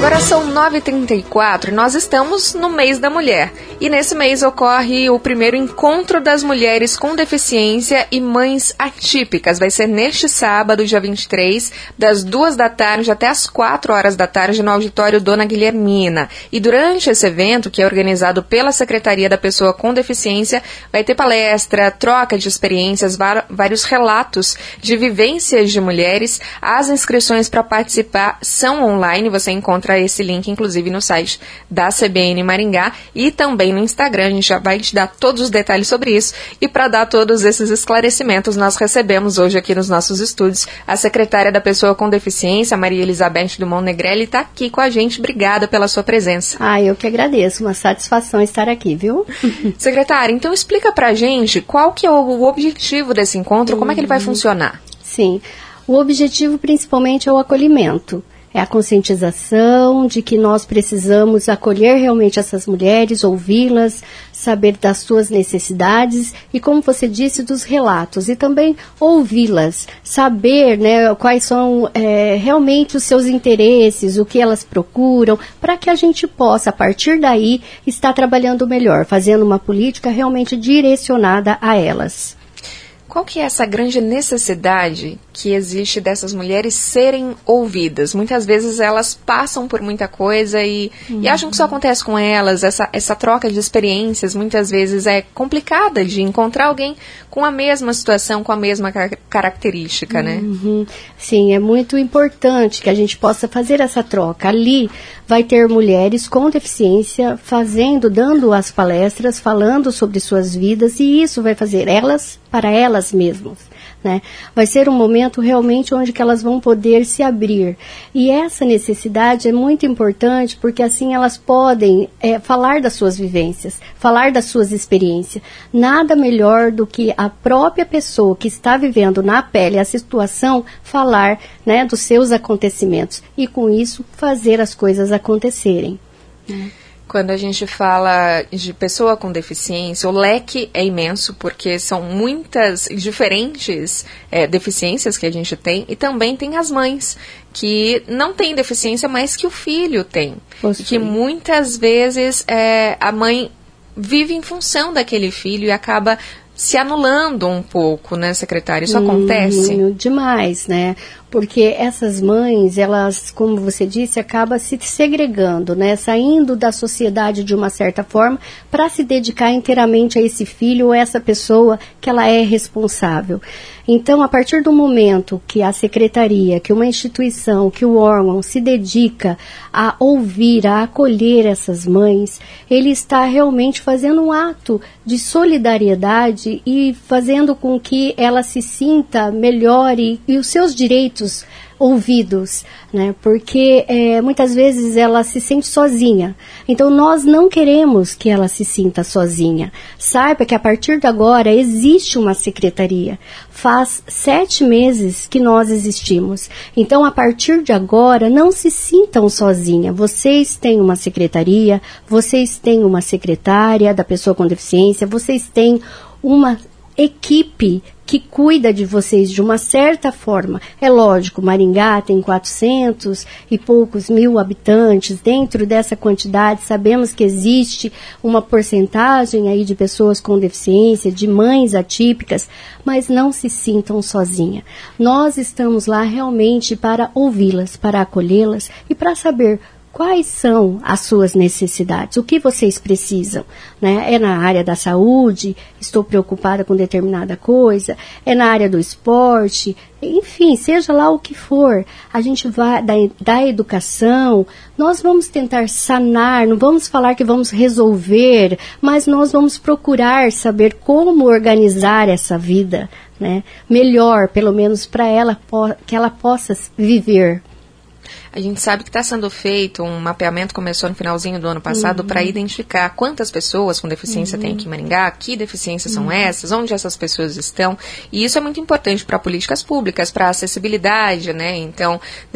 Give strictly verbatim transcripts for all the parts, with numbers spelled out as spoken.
Agora são nove e trinta e quatro e nós estamos no mês da mulher. E nesse mês ocorre o primeiro encontro das mulheres com deficiência e mães atípicas. Vai ser neste sábado, dia vinte e três, das duas da tarde até as quatro horas da tarde no auditório Dona Guilhermina. E durante esse evento, que é organizado pela Secretaria da Pessoa com Deficiência, vai ter palestra, troca de experiências, vários relatos de vivências de mulheres. As inscrições para participar são online, você encontra esse link, inclusive, no site da C B N Maringá e também no Instagram. A gente já vai te dar todos os detalhes sobre isso. E para dar todos esses esclarecimentos, nós recebemos hoje aqui nos nossos estúdios a secretária da Pessoa com Deficiência, Maria Elizabeth Dumont Negrelli, está aqui com a gente. Obrigada pela sua presença. Ah, eu que agradeço. Uma satisfação estar aqui, viu? Secretária, então explica para a gente qual que é o objetivo desse encontro, como é que ele vai funcionar? Sim, o objetivo principalmente é o acolhimento. É a conscientização de que nós precisamos acolher realmente essas mulheres, ouvi-las, saber das suas necessidades e, como você disse, dos relatos. E também ouvi-las, saber, né, quais são é, realmente os seus interesses, o que elas procuram, para que a gente possa, a partir daí, estar trabalhando melhor, fazendo uma política realmente direcionada a elas. Qual que é essa grande necessidade que existe dessas mulheres serem ouvidas? Muitas vezes elas passam por muita coisa e, uhum. e acham que isso acontece com elas. Essa, essa troca de experiências muitas vezes é complicada de encontrar alguém com a mesma situação, com a mesma car- característica, né? Uhum. Sim, é muito importante que a gente possa fazer essa troca. Ali vai ter mulheres com deficiência fazendo, dando as palestras, falando sobre suas vidas, e isso vai fazer elas para elas mesmas, né? Vai ser um momento realmente onde que elas vão poder se abrir. E essa necessidade é muito importante porque assim elas podem é, falar das suas vivências, falar das suas experiências. Nada melhor do que a própria pessoa que está vivendo na pele a situação falar, né, dos seus acontecimentos e com isso fazer as coisas acontecerem. Né? Quando a gente fala de pessoa com deficiência, o leque é imenso, porque são muitas diferentes é, deficiências que a gente tem, e também tem as mães, que não têm deficiência, mas que o filho tem. E que muitas vezes é, a mãe vive em função daquele filho e acaba se anulando um pouco, né, secretária? Isso hum, acontece? Demais, né? Porque essas mães, elas, como você disse, acabam se segregando, né? Saindo da sociedade de uma certa forma para se dedicar inteiramente a esse filho ou essa pessoa que ela é responsável. Então, a partir do momento que a secretaria, que uma instituição, que o órgão se dedica a ouvir, a acolher essas mães, ele está realmente fazendo um ato de solidariedade e fazendo com que ela se sinta melhor e, e os seus direitos ouvidos, né? Porque é, muitas vezes ela se sente sozinha. Então nós não queremos que ela se sinta sozinha. Saiba que a partir de agora existe uma secretaria. Faz sete meses que nós existimos. Então a partir de agora não se sintam sozinha. Vocês têm uma secretaria, vocês têm uma secretária da pessoa com deficiência, vocês têm uma equipe que cuida de vocês de uma certa forma. É lógico, Maringá tem quatrocentos e poucos mil habitantes. Dentro dessa quantidade, sabemos que existe uma porcentagem aí de pessoas com deficiência, de mães atípicas, mas não se sintam sozinhas. Nós estamos lá realmente para ouvi-las, para acolhê-las e para saber quais são as suas necessidades, o que vocês precisam, né? É na área da saúde, estou preocupada com determinada coisa, é na área do esporte, enfim, seja lá o que for, a gente vai, da, da educação, nós vamos tentar sanar, não vamos falar que vamos resolver, mas nós vamos procurar saber como organizar essa vida, né? Melhor, pelo menos para ela, que ela possa viver. A gente sabe que está sendo feito um mapeamento, começou no finalzinho do ano passado, uhum. para identificar quantas pessoas com deficiência uhum. tem aqui em Maringá, que deficiências uhum. são essas, onde essas pessoas estão. E isso é muito importante para políticas públicas, para acessibilidade, né? Então,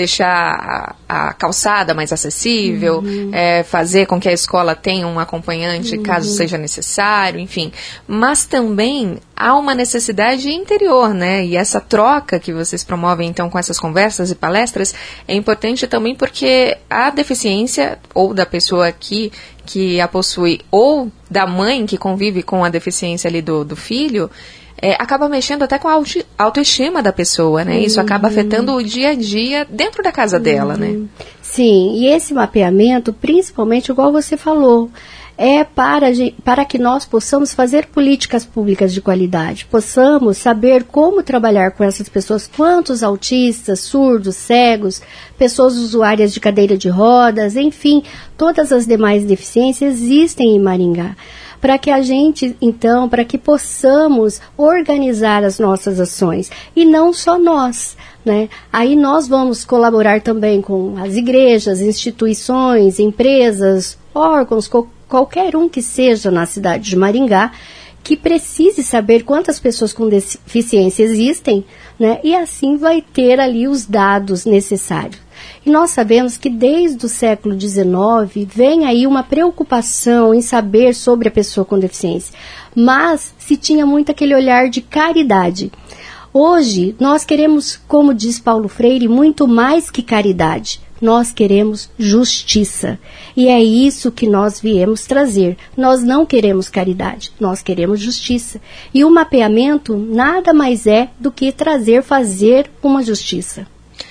deixar a, a calçada mais acessível, uhum. é, fazer com que a escola tenha um acompanhante, uhum. caso seja necessário, enfim. Mas também há uma necessidade interior, né? E essa troca que vocês promovem, então, com essas conversas e palestras, é importante importante também porque a deficiência, ou da pessoa que, que a possui, ou da mãe que convive com a deficiência ali do, do filho, é, acaba mexendo até com a auto, autoestima da pessoa, né? Uhum. Isso acaba afetando o dia a dia dentro da casa uhum. dela, né? Sim, e esse mapeamento, principalmente, igual você falou, é para, para que nós possamos fazer políticas públicas de qualidade, possamos saber como trabalhar com essas pessoas, quantos autistas, surdos, cegos, pessoas usuárias de cadeira de rodas, enfim, todas as demais deficiências existem em Maringá. Para que a gente, então, para que possamos organizar as nossas ações, e não só nós, né? Aí nós vamos colaborar também com as igrejas, instituições, empresas, órgãos, co- qualquer um que seja na cidade de Maringá, que precise saber quantas pessoas com deficiência existem, né? E assim vai ter ali os dados necessários. E nós sabemos que desde o século dezenove vem aí uma preocupação em saber sobre a pessoa com deficiência, mas se tinha muito aquele olhar de caridade. Hoje nós queremos, como diz Paulo Freire, muito mais que caridade. Nós queremos justiça. E é isso que nós viemos trazer. Nós não queremos caridade, nós queremos justiça. E o mapeamento nada mais é do que trazer, fazer uma justiça.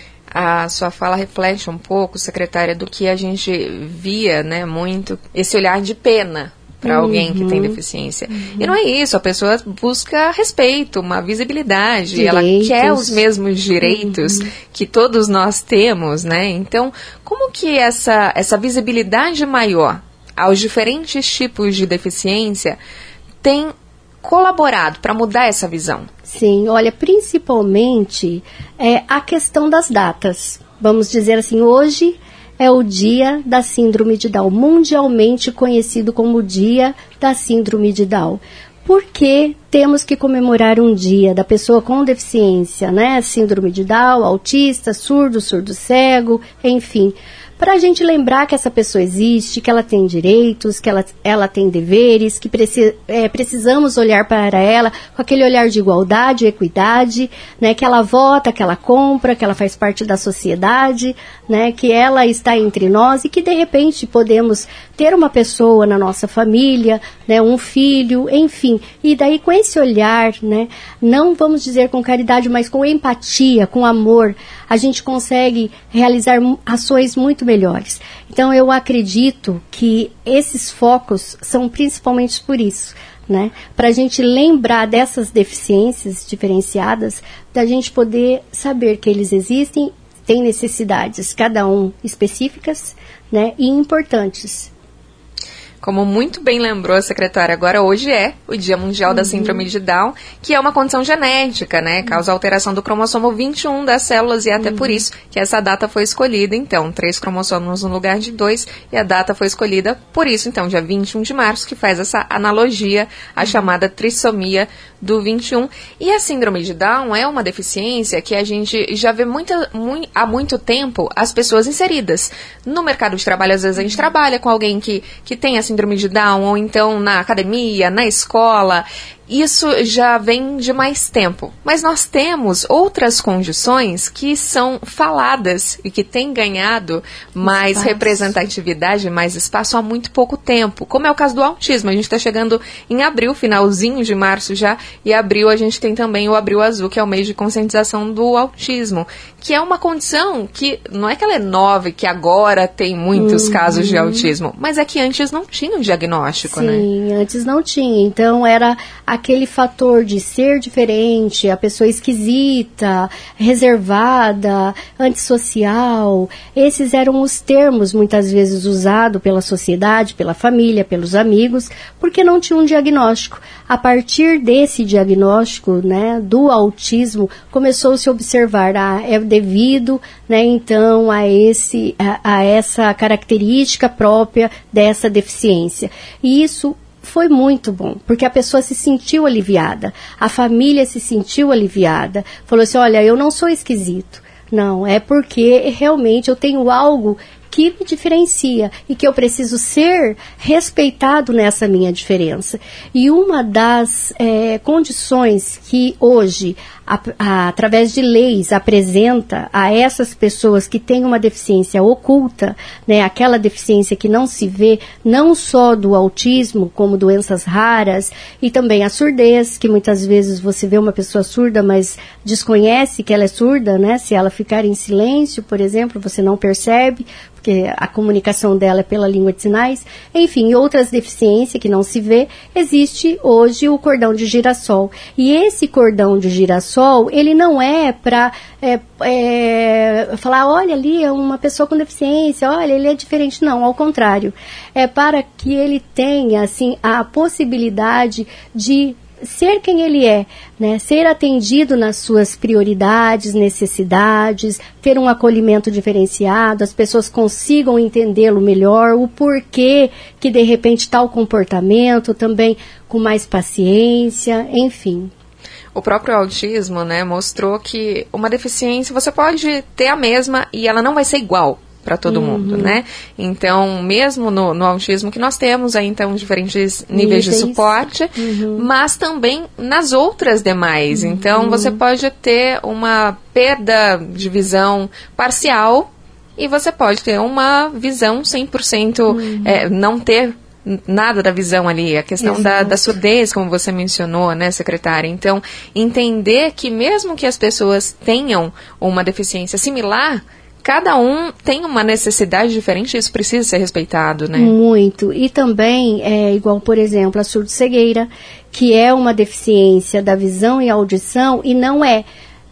A sua fala reflete um pouco, secretária, do que a gente via, né, muito, esse olhar de pena para uhum. alguém que tem deficiência. Uhum. E não é isso, a pessoa busca respeito, uma visibilidade, direitos. Ela quer os mesmos direitos uhum. que todos nós temos, né? Então, como que essa, essa visibilidade maior aos diferentes tipos de deficiência tem colaborado para mudar essa visão? Sim, olha, principalmente é, a questão das datas. Vamos dizer assim, hoje é o dia da síndrome de Down, mundialmente conhecido como o dia da síndrome de Down. Por que temos que comemorar um dia da pessoa com deficiência, né? Síndrome de Down, autista, surdo, surdo cego, enfim. Para a gente lembrar que essa pessoa existe, que ela tem direitos, que ela, ela tem deveres, que preci, é, precisamos olhar para ela com aquele olhar de igualdade, equidade, né, que ela vota, que ela compra, que ela faz parte da sociedade, né, que ela está entre nós e que de repente podemos ter uma pessoa na nossa família, né, um filho, enfim. E daí com esse olhar, né, não vamos dizer com caridade, mas com empatia, com amor, a gente consegue realizar ações muito melhores. Então eu acredito que esses focos são principalmente por isso, né? Para a gente lembrar dessas deficiências diferenciadas, da gente poder saber que eles existem, têm necessidades, cada um específicas, né, e importantes. Como muito bem lembrou a secretária, agora hoje é o Dia Mundial uhum. da Síndrome de Down, que é uma condição genética, né? Causa alteração do cromossomo vinte e um das células e é até uhum. por isso que essa data foi escolhida, então, três cromossomos no lugar de dois, e a data foi escolhida por isso, então, dia vinte e um de março, que faz essa analogia à uhum. chamada trissomia do vinte e um. E a síndrome de Down é uma deficiência que a gente já vê muita, muito, há muito tempo as pessoas inseridas. No mercado de trabalho, às vezes a gente trabalha com alguém que, que tem a síndrome de Down, ou então na academia, na escola. Isso já vem de mais tempo. Mas nós temos outras condições que são faladas e que têm ganhado mais espaço. Representatividade, mais espaço há muito pouco tempo. Como é o caso do autismo. A gente está chegando em abril, finalzinho de março já, e abril a gente tem também o Abril Azul, que é o mês de conscientização do autismo, que é uma condição que não é que ela é nova e que agora tem muitos uhum. casos de autismo, mas é que antes não tinha um diagnóstico, Sim, né? Sim, antes não tinha. Então era aquele fator de ser diferente, a pessoa esquisita, reservada, antissocial. Esses eram os termos muitas vezes usados pela sociedade, pela família, pelos amigos, porque não tinha um diagnóstico. A partir desse diagnóstico, né, do autismo, começou-se a observar, ah, é devido, né, então a, esse, a, a essa característica própria dessa deficiência. E isso foi muito bom, porque a pessoa se sentiu aliviada, a família se sentiu aliviada, falou assim, olha, eu não sou esquisito, não, é porque realmente eu tenho algo que me diferencia e que eu preciso ser respeitado nessa minha diferença. E uma das é, condições que hoje, a, a, através de leis, apresenta a essas pessoas que têm uma deficiência oculta, né, aquela deficiência que não se vê, não só do autismo, como doenças raras, e também a surdez, que muitas vezes você vê uma pessoa surda, mas desconhece que ela é surda, né? Se ela ficar em silêncio, por exemplo, você não percebe, porque a comunicação dela é pela língua de sinais. Enfim, outras deficiências que não se vê, existe hoje o cordão de girassol. E esse cordão de girassol, ele não é para é, é, falar, olha, ali é uma pessoa com deficiência, olha, ele é diferente. Não, ao contrário. É para que ele tenha, assim, a possibilidade de ser quem ele é, né? Ser atendido nas suas prioridades, necessidades, ter um acolhimento diferenciado, as pessoas consigam entendê-lo melhor, o porquê que de repente tal comportamento, também com mais paciência, enfim. O próprio autismo, né, mostrou que uma deficiência você pode ter a mesma e ela não vai ser igual para todo uhum. mundo, né? Então, mesmo no, no autismo que nós temos aí, então, diferentes níveis, níveis. de suporte, uhum. mas também nas outras demais. Uhum. Então, você pode ter uma perda de visão parcial e você pode ter uma visão cem por cento, uhum. é, não ter nada da visão ali, a questão da, da surdez, como você mencionou, né, secretária? Então, entender que mesmo que as pessoas tenham uma deficiência similar, cada um tem uma necessidade diferente e isso precisa ser respeitado, né? Muito. E também, é, igual, por exemplo, a surdo-cegueira, que é uma deficiência da visão e audição, e não é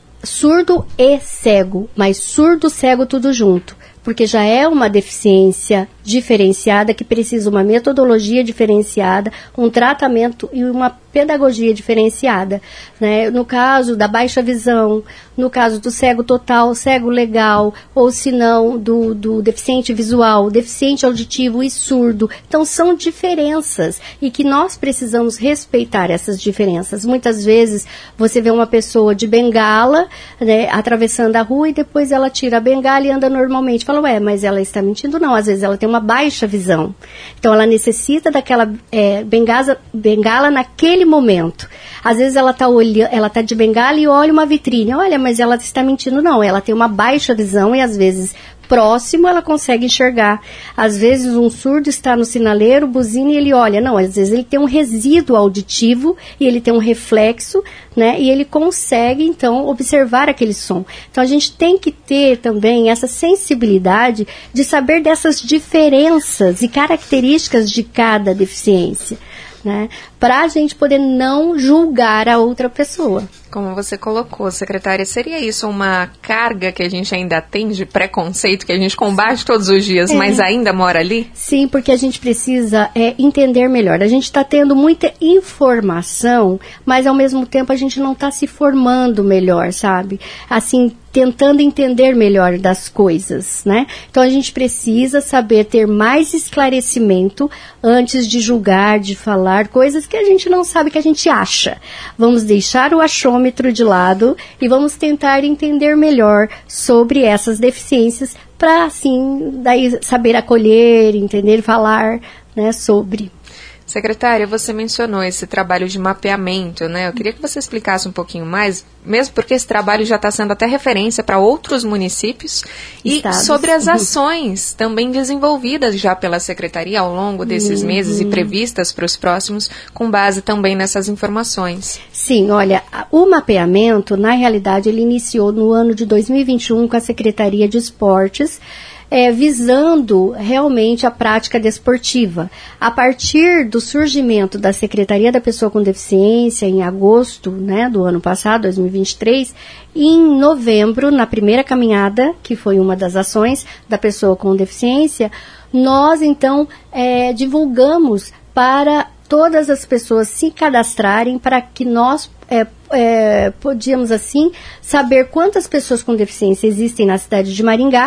surdo e cego, mas surdo-cego tudo junto. Porque já é uma deficiência diferenciada, que precisa uma metodologia diferenciada, um tratamento e uma pedagogia diferenciada, né? No caso da baixa visão, no caso do cego total, cego legal, ou se não, do, do deficiente visual, deficiente auditivo e surdo. Então, são diferenças e que nós precisamos respeitar essas diferenças. Muitas vezes, você vê uma pessoa de bengala, né, atravessando a rua e depois ela tira a bengala e anda normalmente. Fala, ué, mas ela está mentindo? Não, às vezes ela tem uma baixa visão. Então, ela necessita daquela é, bengala, bengala naquele momento. Às vezes ela está olhando, ela está de bengala e olha uma vitrine. Olha, mas ela está mentindo. Não, ela tem uma baixa visão e às vezes próximo ela consegue enxergar. Às vezes um surdo está no sinaleiro, buzina e ele olha. Não, às vezes ele tem um resíduo auditivo e ele tem um reflexo, né? E ele consegue, então, observar aquele som. Então, a gente tem que ter também essa sensibilidade de saber dessas diferenças e características de cada deficiência, né? Para a gente poder não julgar a outra pessoa. Como você colocou, secretária, seria isso uma carga que a gente ainda tem de preconceito, que a gente combate todos os dias, é. mas ainda mora ali? Sim, porque a gente precisa é, entender melhor. A gente está tendo muita informação, mas ao mesmo tempo a gente não está se formando melhor, sabe? Assim, tentando entender melhor das coisas, né? Então a gente precisa saber ter mais esclarecimento antes de julgar, de falar coisas que a gente não sabe, que a gente acha. Vamos deixar o achômetro de lado e vamos tentar entender melhor sobre essas deficiências para, assim, daí saber acolher, entender, falar, né, sobre. Secretária, você mencionou esse trabalho de mapeamento, né? Eu queria que você explicasse um pouquinho mais, mesmo porque esse trabalho já está sendo até referência para outros municípios, e Estados. sobre as ações também desenvolvidas já pela Secretaria ao longo desses uhum. meses e previstas para os próximos, com base também nessas informações. Sim, olha, o mapeamento, na realidade, ele iniciou no ano de dois mil e vinte e um com a Secretaria de Esportes, É, visando realmente a prática desportiva. A partir do surgimento da Secretaria da Pessoa com Deficiência, em agosto, né, do ano passado, dois mil e vinte e três, e em novembro, na primeira caminhada, que foi uma das ações da Pessoa com Deficiência, nós, então, é, divulgamos para todas as pessoas se cadastrarem para que nós é, é, podíamos, assim, saber quantas pessoas com deficiência existem na cidade de Maringá,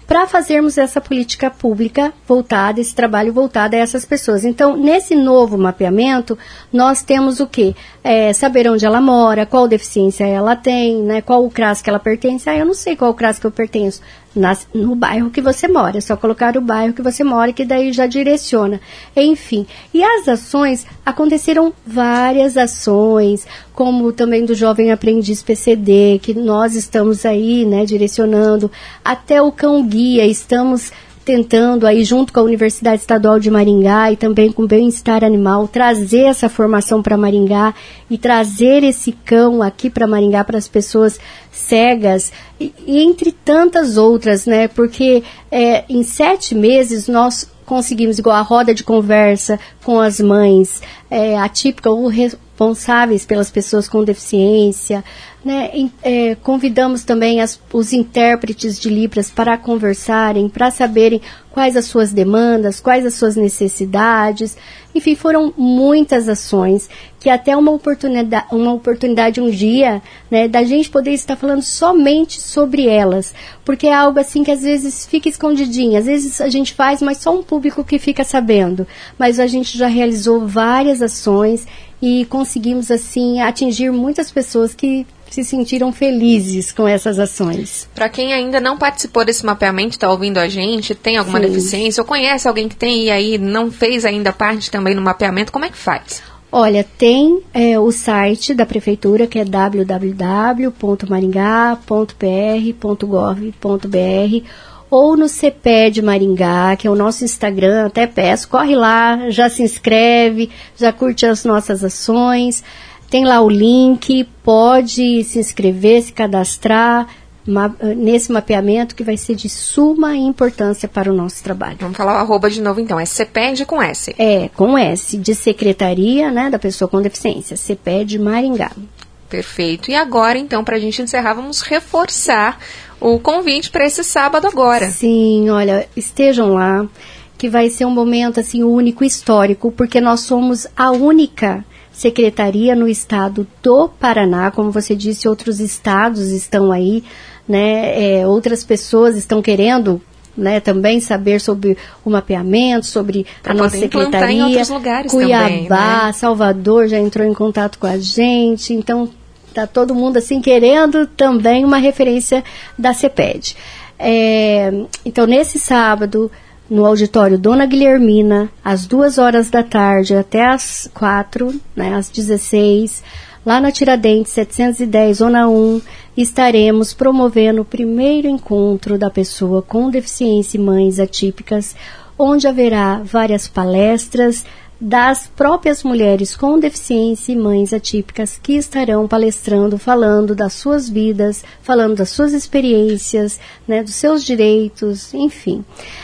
para fazermos essa política pública voltada, esse trabalho voltado a essas pessoas. Então, nesse novo mapeamento, nós temos o quê? É, saber onde ela mora, qual deficiência ela tem, né, qual o CRAS que ela pertence. Ah, eu não sei qual o CRAS que eu pertenço. Nas, no bairro que você mora, é só colocar o bairro que você mora, que daí já direciona. Enfim, e as ações, aconteceram várias ações, como também do Jovem Aprendiz P C D, que nós estamos aí, né, direcionando, até o Cão Guia, estamos tentando aí, junto com a Universidade Estadual de Maringá e também com o Bem-Estar Animal, trazer essa formação para Maringá e trazer esse cão aqui para Maringá para as pessoas cegas, e, e entre tantas outras, né? Porque é, em sete meses nós conseguimos, igual a roda de conversa com as mães é, atípicas ou responsáveis pelas pessoas com deficiência, né? E, é, convidamos também as, os intérpretes de Libras para conversarem, para saberem quais as suas demandas, quais as suas necessidades. Enfim, foram muitas ações, que até uma oportunidade, uma oportunidade um dia, né, da gente poder estar falando somente sobre elas, porque é algo assim que às vezes fica escondidinho, às vezes a gente faz, mas só um público que fica sabendo, mas a gente já realizou várias ações e conseguimos assim atingir muitas pessoas que se sentiram felizes com essas ações. Para quem ainda não participou desse mapeamento, está ouvindo a gente, tem alguma Sim. deficiência, ou conhece alguém que tem e aí não fez ainda parte também no mapeamento, como é que faz? Olha, tem é, o site da Prefeitura, que é w w w ponto maringá ponto p r ponto gov ponto b r, ou no C P E D Maringá, que é o nosso Instagram, até peço, corre lá, já se inscreve, já curte as nossas ações. Tem lá o link, pode se inscrever, se cadastrar ma- nesse mapeamento que vai ser de suma importância para o nosso trabalho. Vamos falar o arroba de novo então, é C P E D com S. É, com S, de Secretaria, né, da Pessoa com Deficiência, C P E D Maringá. Perfeito. E agora então, para a gente encerrar, vamos reforçar o convite para esse sábado agora. Sim, olha, estejam lá, que vai ser um momento assim único, histórico, porque nós somos a única secretaria no estado do Paraná, como você disse, outros estados estão aí, né, é, outras pessoas estão querendo, né, também saber sobre o mapeamento, sobre pra a nossa secretaria. Em outros lugares Cuiabá, também, né? Salvador já entrou em contato com a gente, então tá todo mundo assim querendo também uma referência da C P E D. É, então nesse sábado, no auditório Dona Guilhermina, às duas horas da tarde até às quatro, né, às dezesseis, lá na Tiradentes setecentos e dez, Zona um, estaremos promovendo o primeiro encontro da pessoa com deficiência e mães atípicas, onde haverá várias palestras das próprias mulheres com deficiência e mães atípicas que estarão palestrando, falando das suas vidas, falando das suas experiências, né, dos seus direitos, enfim.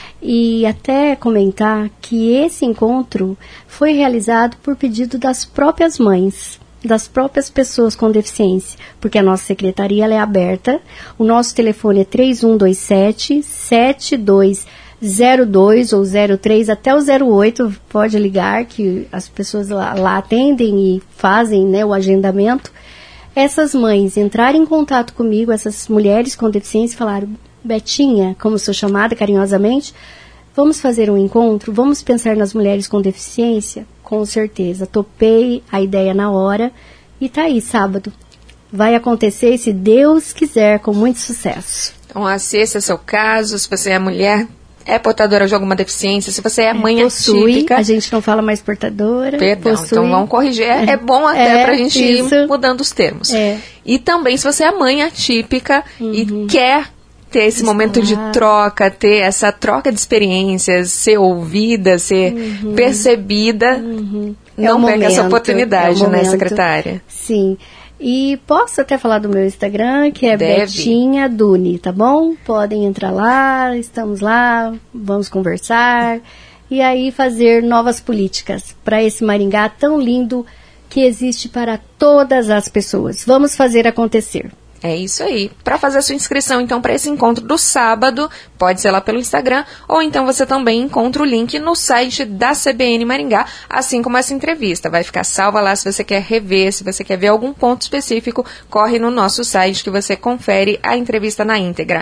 E até comentar que esse encontro foi realizado por pedido das próprias mães, das próprias pessoas com deficiência, porque a nossa secretaria ela é aberta, o nosso telefone é três um dois sete, sete dois zero dois ou zero três até o zero oito, pode ligar que as pessoas lá, lá atendem e fazem, né, o agendamento. Essas mães entraram em contato comigo, essas mulheres com deficiência, falaram: Betinha, como sou chamada carinhosamente, vamos fazer um encontro? Vamos pensar nas mulheres com deficiência? Com certeza. Topei a ideia na hora e tá aí, sábado. Vai acontecer, se Deus quiser, com muito sucesso. Então, se esse é o seu caso, se você é mulher, é portadora de alguma deficiência, se você é mãe é, possui, atípica... a gente não fala mais portadora. Perdão, possui. Então vamos corrigir. É, é bom até é, pra gente isso. ir mudando os termos. É. E também, se você é mãe atípica uhum. e quer ter esse Está. momento de troca, ter essa troca de experiências, ser ouvida, ser uhum. percebida, uhum. não é perca essa oportunidade, é né, secretária? Sim. E posso até falar do meu Instagram, que é Deve. Betinha Duni, tá bom? Podem entrar lá, estamos lá, vamos conversar e aí fazer novas políticas para esse Maringá tão lindo que existe para todas as pessoas. Vamos fazer acontecer. É isso aí. Para fazer a sua inscrição, então, para esse encontro do sábado, pode ser lá pelo Instagram, ou então você também encontra o link no site da C B N Maringá, assim como essa entrevista. Vai ficar salva lá se você quer rever, se você quer ver algum ponto específico, corre no nosso site que você confere a entrevista na íntegra.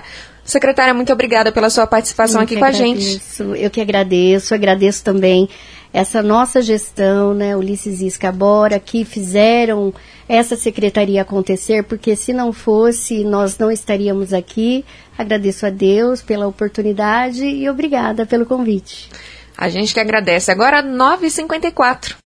Secretária, muito obrigada pela sua participação eu aqui com agradeço, a gente. Eu que agradeço, agradeço também essa nossa gestão, né, Ulisses e Escabora, que fizeram essa secretaria acontecer, porque se não fosse, nós não estaríamos aqui. Agradeço a Deus pela oportunidade e obrigada pelo convite. A gente que agradece. Agora, nove e cinquenta e quatro.